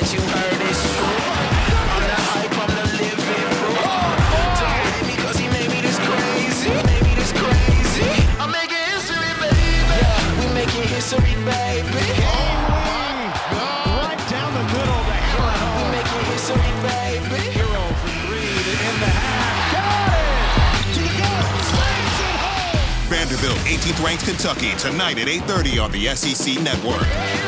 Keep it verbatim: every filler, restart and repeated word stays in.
what you heard is true. I'm the hype, I'm the living proof. Don't hate me cause he made me this crazy. Made me this crazy. I'm making history, baby. Yeah, we making history, baby. Right down the middle, the hammer home. We making history, baby. Hero for three in the half. Got it! To the goal. Slams it home. Vanderbilt, eighteenth ranked Kentucky, tonight at eight thirty on the S E C Network.